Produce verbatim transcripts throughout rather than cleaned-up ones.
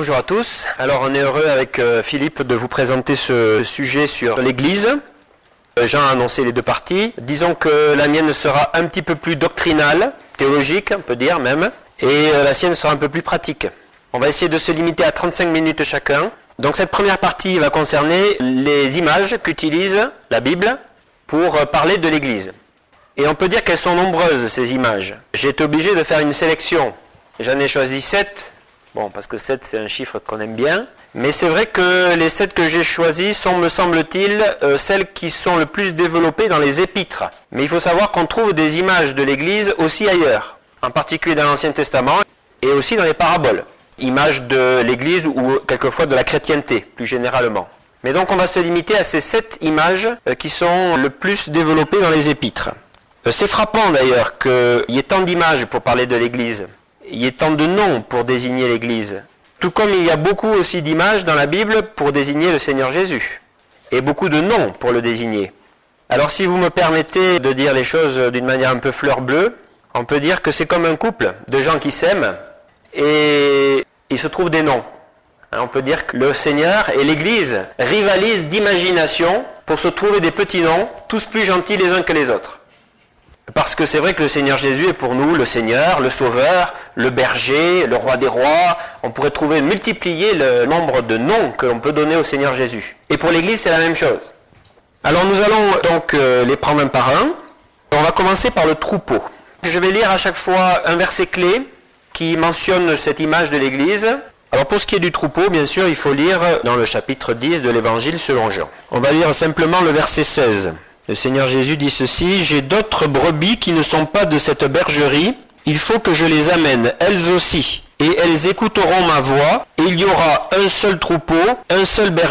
bonjour à tous. Alors on est heureux avec euh, Philippe de vous présenter ce sujet sur l'Église. Euh, Jean a annoncé les deux parties. Disons que la mienne sera un petit peu plus doctrinale, théologique on peut dire même, et euh, la sienne sera un peu plus pratique. On va essayer de se limiter à trente-cinq minutes chacun. Donc cette première partie va concerner les images qu'utilise la Bible pour euh, parler de l'Église. Et on peut dire qu'elles sont nombreuses ces images. J'ai été obligé de faire une sélection. J'en ai choisi sept. Bon, parce que sept, c'est un chiffre qu'on aime bien. Mais c'est vrai que les sept que j'ai choisis sont, me semble-t-il, euh, celles qui sont le plus développées dans les épîtres. Mais il faut savoir qu'on trouve des images de l'Église aussi ailleurs, en particulier dans l'Ancien Testament, et aussi dans les paraboles. Images de l'Église ou quelquefois de la chrétienté, plus généralement. Mais donc on va se limiter à ces sept images euh, qui sont le plus développées dans les épîtres. Euh, c'est frappant d'ailleurs qu'il y ait tant d'images pour parler de l'Église. Il y a tant de noms pour désigner l'Église. Tout comme il y a beaucoup aussi d'images dans la Bible pour désigner le Seigneur Jésus. Et beaucoup de noms pour le désigner. Alors si vous me permettez de dire les choses d'une manière un peu fleur bleue, on peut dire que c'est comme un couple de gens qui s'aiment et il se trouve des noms. On peut dire que le Seigneur et l'Église rivalisent d'imagination pour se trouver des petits noms, tous plus gentils les uns que les autres. Parce que c'est vrai que le Seigneur Jésus est pour nous le Seigneur, le Sauveur, le berger, le roi des rois. On pourrait trouver, multiplier le nombre de noms que l'on peut donner au Seigneur Jésus. Et pour l'Église, c'est la même chose. Alors nous allons donc euh, les prendre un par un. On va commencer par le troupeau. Je vais lire à chaque fois un verset clé qui mentionne cette image de l'Église. Alors pour ce qui est du troupeau, bien sûr, il faut lire dans le chapitre dix de l'Évangile selon Jean. On va lire simplement le verset seize. Le Seigneur Jésus dit ceci, « J'ai d'autres brebis qui ne sont pas de cette bergerie, il faut que je les amène, elles aussi, et elles écouteront ma voix, et il y aura un seul troupeau, un seul berger. »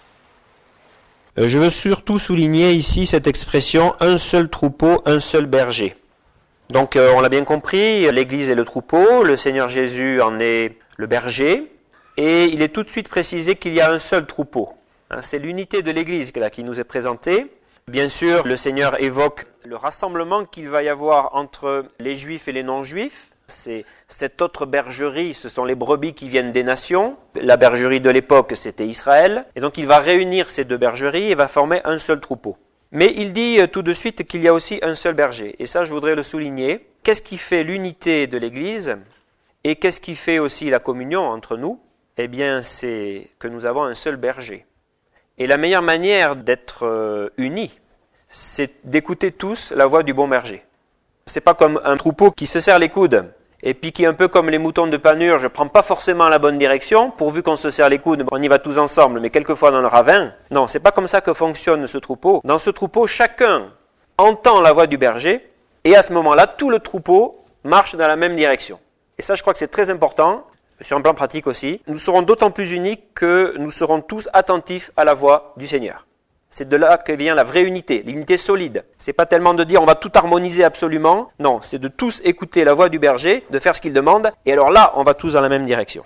Je veux surtout souligner ici cette expression, « un seul troupeau, un seul berger ». Donc on l'a bien compris, l'Église est le troupeau, le Seigneur Jésus en est le berger, et il est tout de suite précisé qu'il y a un seul troupeau. C'est l'unité de l'Église là, qui nous est présentée. Bien sûr, le Seigneur évoque le rassemblement qu'il va y avoir entre les Juifs et les non-Juifs. C'est cette autre bergerie, ce sont les brebis qui viennent des nations. La bergerie de l'époque, c'était Israël. Et donc il va réunir ces deux bergeries et va former un seul troupeau. Mais il dit tout de suite qu'il y a aussi un seul berger. Et ça, je voudrais le souligner. Qu'est-ce qui fait l'unité de l'Église? Et qu'est-ce qui fait aussi la communion entre nous? Eh bien, c'est que nous avons un seul berger. Et la meilleure manière d'être euh, unis, c'est d'écouter tous la voix du bon berger. C'est pas comme un troupeau qui se serre les coudes et puis qui est un peu comme les moutons de Panurge, ne prend pas forcément la bonne direction, pourvu qu'on se serre les coudes, on y va tous ensemble, mais quelquefois dans le ravin. Non, c'est pas comme ça que fonctionne ce troupeau. Dans ce troupeau, chacun entend la voix du berger et à ce moment-là, tout le troupeau marche dans la même direction. Et ça, je crois que c'est très important. Sur un plan pratique aussi, nous serons d'autant plus unis que nous serons tous attentifs à la voix du Seigneur. C'est de là que vient la vraie unité, l'unité solide. C'est pas tellement de dire on va tout harmoniser absolument, non, c'est de tous écouter la voix du berger, de faire ce qu'il demande, et alors là, on va tous dans la même direction.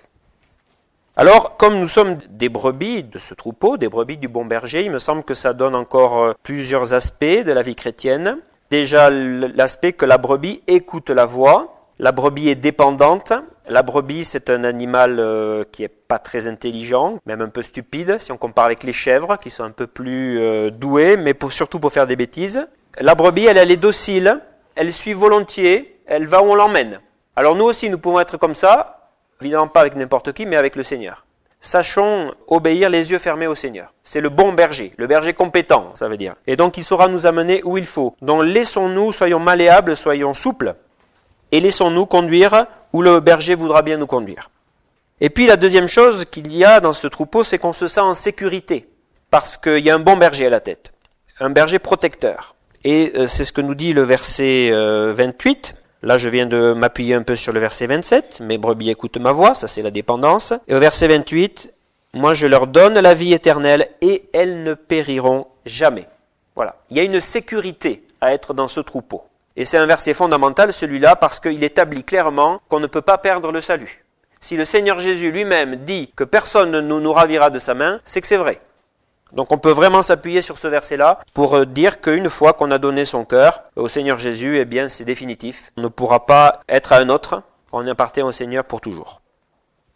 Alors, comme nous sommes des brebis de ce troupeau, des brebis du bon berger, il me semble que ça donne encore plusieurs aspects de la vie chrétienne. Déjà, l'aspect que la brebis écoute la voix. La brebis est dépendante. La brebis, c'est un animal euh, qui est pas très intelligent, même un peu stupide, si on compare avec les chèvres, qui sont un peu plus euh, douées, mais pour, surtout pour faire des bêtises. La brebis, elle, elle est docile, elle suit volontiers, elle va où on l'emmène. Alors nous aussi, nous pouvons être comme ça, évidemment pas avec n'importe qui, mais avec le Seigneur. Sachons obéir les yeux fermés au Seigneur. C'est le bon berger, le berger compétent, ça veut dire. Et donc, il saura nous amener où il faut. Donc, laissons-nous, soyons malléables, soyons souples, et laissons-nous conduire où le berger voudra bien nous conduire. Et puis la deuxième chose qu'il y a dans ce troupeau, c'est qu'on se sent en sécurité, parce qu'il y a un bon berger à la tête, un berger protecteur. Et euh, c'est ce que nous dit le verset euh, vingt-huit. Là, je viens de m'appuyer un peu sur le verset vingt-sept. « Mes brebis écoutent ma voix », ça c'est la dépendance. Et au verset vingt-huit, « Moi je leur donne la vie éternelle et elles ne périront jamais ». Voilà, il y a une sécurité à être dans ce troupeau. Et c'est un verset fondamental, celui-là, parce qu'il établit clairement qu'on ne peut pas perdre le salut. Si le Seigneur Jésus lui-même dit que personne ne nous ravira de sa main, c'est que c'est vrai. Donc on peut vraiment s'appuyer sur ce verset-là pour dire qu'une fois qu'on a donné son cœur au Seigneur Jésus, eh bien c'est définitif. On ne pourra pas être à un autre, on appartient au Seigneur pour toujours.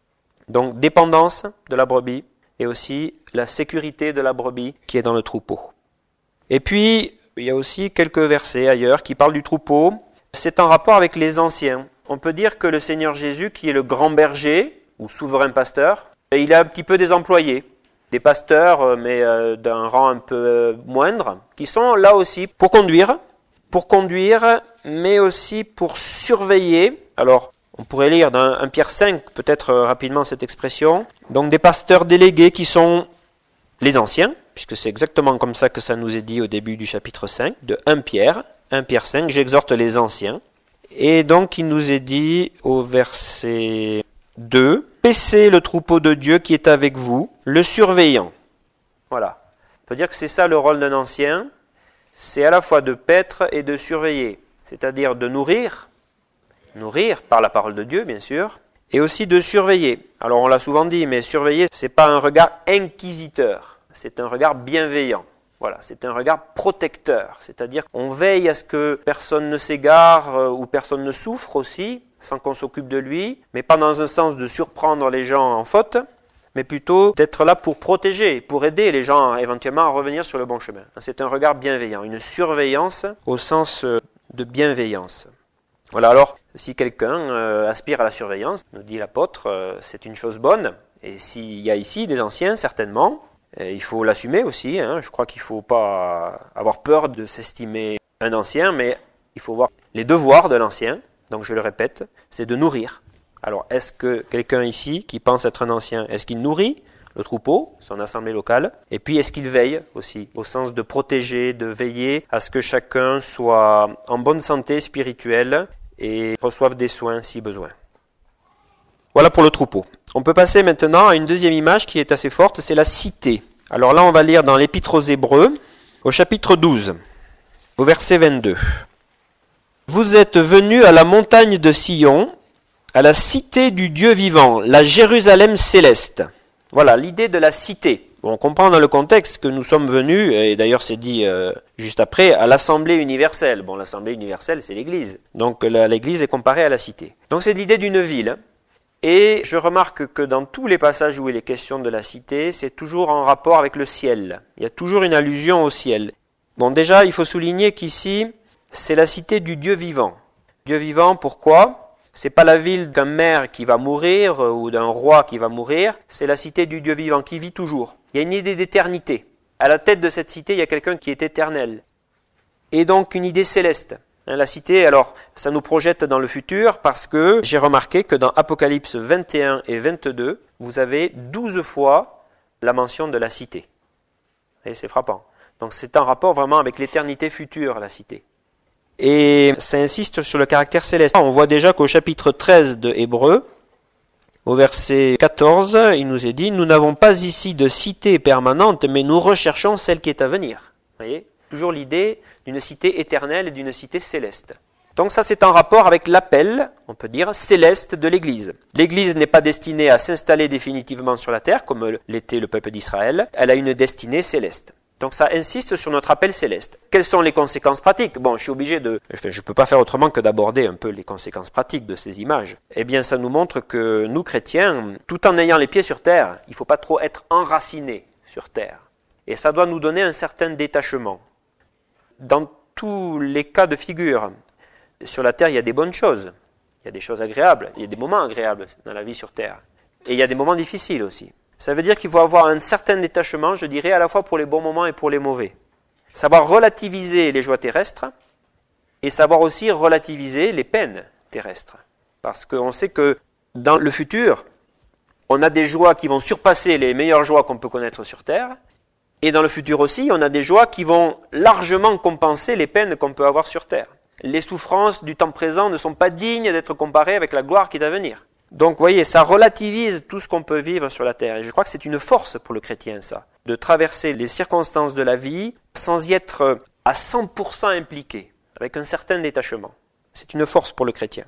Donc dépendance de la brebis et aussi la sécurité de la brebis qui est dans le troupeau. Et puis, il y a aussi quelques versets ailleurs qui parlent du troupeau. C'est en rapport avec les anciens. On peut dire que le Seigneur Jésus, qui est le grand berger ou souverain pasteur, il a un petit peu des employés, des pasteurs, mais d'un rang un peu moindre, qui sont là aussi pour conduire, pour conduire, mais aussi pour surveiller. Alors, on pourrait lire dans un Pierre cinq, peut-être rapidement cette expression. Donc des pasteurs délégués qui sont les anciens, puisque c'est exactement comme ça que ça nous est dit au début du chapitre cinq, de un Pierre, un Pierre cinq, j'exhorte les anciens. Et donc il nous est dit au verset deux, paissez le troupeau de Dieu qui est avec vous, le surveillant. Voilà. On peut dire que c'est ça le rôle d'un ancien, c'est à la fois de paître et de surveiller, c'est-à-dire de nourrir, nourrir par la parole de Dieu bien sûr, et aussi de surveiller. Alors on l'a souvent dit, mais surveiller, c'est pas un regard inquisiteur, c'est un regard bienveillant. Voilà, c'est un regard protecteur, c'est-à-dire qu'on veille à ce que personne ne s'égare euh, ou personne ne souffre aussi, sans qu'on s'occupe de lui, mais pas dans un sens de surprendre les gens en faute, mais plutôt d'être là pour protéger, pour aider les gens éventuellement à revenir sur le bon chemin. C'est un regard bienveillant, une surveillance au sens de bienveillance. Voilà, alors si quelqu'un euh, aspire à la surveillance, nous dit l'apôtre, euh, c'est une chose bonne, et s'il y a ici des anciens, certainement, euh, il faut l'assumer aussi, hein. Je crois qu'il ne faut pas avoir peur de s'estimer un ancien, mais il faut voir les devoirs de l'ancien, donc je le répète, c'est de nourrir. Alors est-ce que quelqu'un ici qui pense être un ancien, est-ce qu'il nourrit le troupeau, son assemblée locale, et puis est-ce qu'il veille aussi, au sens de protéger, de veiller à ce que chacun soit en bonne santé spirituelle et reçoive des soins si besoin. Voilà pour le troupeau. On peut passer maintenant à une deuxième image qui est assez forte, c'est la cité. Alors là on va lire dans l'Épître aux Hébreux, au chapitre douze, au verset vingt-deux. Vous êtes venus à la montagne de Sion, à la cité du Dieu vivant, la Jérusalem céleste. Voilà l'idée de la cité. Bon, on comprend dans le contexte que nous sommes venus, et d'ailleurs c'est dit euh, juste après, à l'Assemblée universelle. Bon, l'Assemblée universelle, c'est l'Église. Donc la, l'Église est comparée à la cité. Donc c'est l'idée d'une ville. Et je remarque que dans tous les passages où il est question de la cité, c'est toujours en rapport avec le ciel. Il y a toujours une allusion au ciel. Bon, déjà, il faut souligner qu'ici, c'est la cité du Dieu vivant. Dieu vivant, pourquoi ? C'est pas la ville d'un maire qui va mourir ou d'un roi qui va mourir, c'est la cité du Dieu vivant qui vit toujours. Il y a une idée d'éternité. À la tête de cette cité, il y a quelqu'un qui est éternel. Et donc une idée céleste. La cité, alors, ça nous projette dans le futur parce que j'ai remarqué que dans Apocalypse vingt et un et vingt-deux, vous avez douze fois la mention de la cité. Et c'est frappant. Donc c'est en rapport vraiment avec l'éternité future, la cité. Et ça insiste sur le caractère céleste. On voit déjà qu'au chapitre treize de Hébreux, au verset quatorze, il nous est dit « Nous n'avons pas ici de cité permanente, mais nous recherchons celle qui est à venir. » Vous voyez ? Toujours l'idée d'une cité éternelle et d'une cité céleste. Donc ça c'est en rapport avec l'appel, on peut dire, céleste de l'Église. L'Église n'est pas destinée à s'installer définitivement sur la terre, comme l'était le peuple d'Israël, elle a une destinée céleste. Donc ça insiste sur notre appel céleste. Quelles sont les conséquences pratiques ? Bon, je suis obligé de... Je ne peux pas faire autrement que d'aborder un peu les conséquences pratiques de ces images. Eh bien, ça nous montre que nous, chrétiens, tout en ayant les pieds sur terre, il ne faut pas trop être enracinés sur terre. Et ça doit nous donner un certain détachement. Dans tous les cas de figure, sur la terre, il y a des bonnes choses. Il y a des choses agréables. Il y a des moments agréables dans la vie sur terre. Et il y a des moments difficiles aussi. Ça veut dire qu'il faut avoir un certain détachement, je dirais, à la fois pour les bons moments et pour les mauvais. Savoir relativiser les joies terrestres et savoir aussi relativiser les peines terrestres. Parce qu'on sait que dans le futur, on a des joies qui vont surpasser les meilleures joies qu'on peut connaître sur terre. Et dans le futur aussi, on a des joies qui vont largement compenser les peines qu'on peut avoir sur terre. Les souffrances du temps présent ne sont pas dignes d'être comparées avec la gloire qui est à venir. Donc, vous voyez, ça relativise tout ce qu'on peut vivre sur la terre. Et je crois que c'est une force pour le chrétien, ça, de traverser les circonstances de la vie sans y être à cent pour cent impliqué, avec un certain détachement. C'est une force pour le chrétien.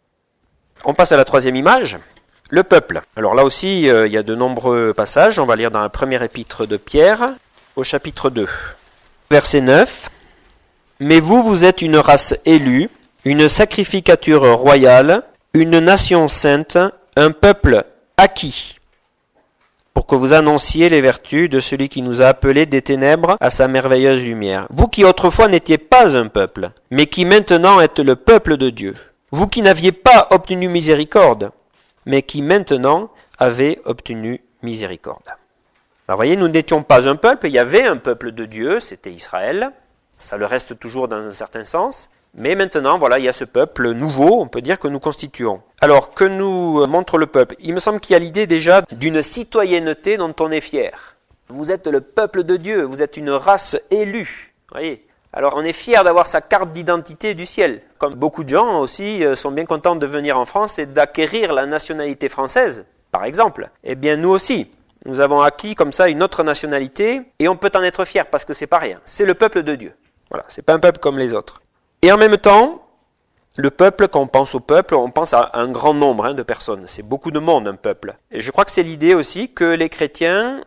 On passe à la troisième image, le peuple. Alors là aussi, euh, il y a de nombreux passages. On va lire dans la première épître de Pierre, au chapitre deux. Verset neuf. « Mais vous, vous êtes une race élue, une sacrificature royale, une nation sainte, un peuple acquis pour que vous annonciez les vertus de celui qui nous a appelés des ténèbres à sa merveilleuse lumière. Vous qui autrefois n'étiez pas un peuple, mais qui maintenant êtes le peuple de Dieu. Vous qui n'aviez pas obtenu miséricorde, mais qui maintenant avez obtenu miséricorde. Alors voyez, nous n'étions pas un peuple, il y avait un peuple de Dieu, c'était Israël. Ça le reste toujours dans un certain sens. Mais maintenant, voilà, il y a ce peuple nouveau, on peut dire, que nous constituons. Alors, que nous montre le peuple? Il me semble qu'il y a l'idée déjà d'une citoyenneté dont on est fier. Vous êtes le peuple de Dieu, vous êtes une race élue. Voyez. Alors, on est fier d'avoir sa carte d'identité du ciel. Comme beaucoup de gens aussi sont bien contents de venir en France et d'acquérir la nationalité française, par exemple. Eh bien, nous aussi, nous avons acquis comme ça une autre nationalité et on peut en être fier parce que c'est pas rien. C'est le peuple de Dieu. Voilà, c'est pas un peuple comme les autres. Et en même temps, le peuple, quand on pense au peuple, on pense à un grand nombre hein, de personnes. C'est beaucoup de monde, un peuple. Et je crois que c'est l'idée aussi que les chrétiens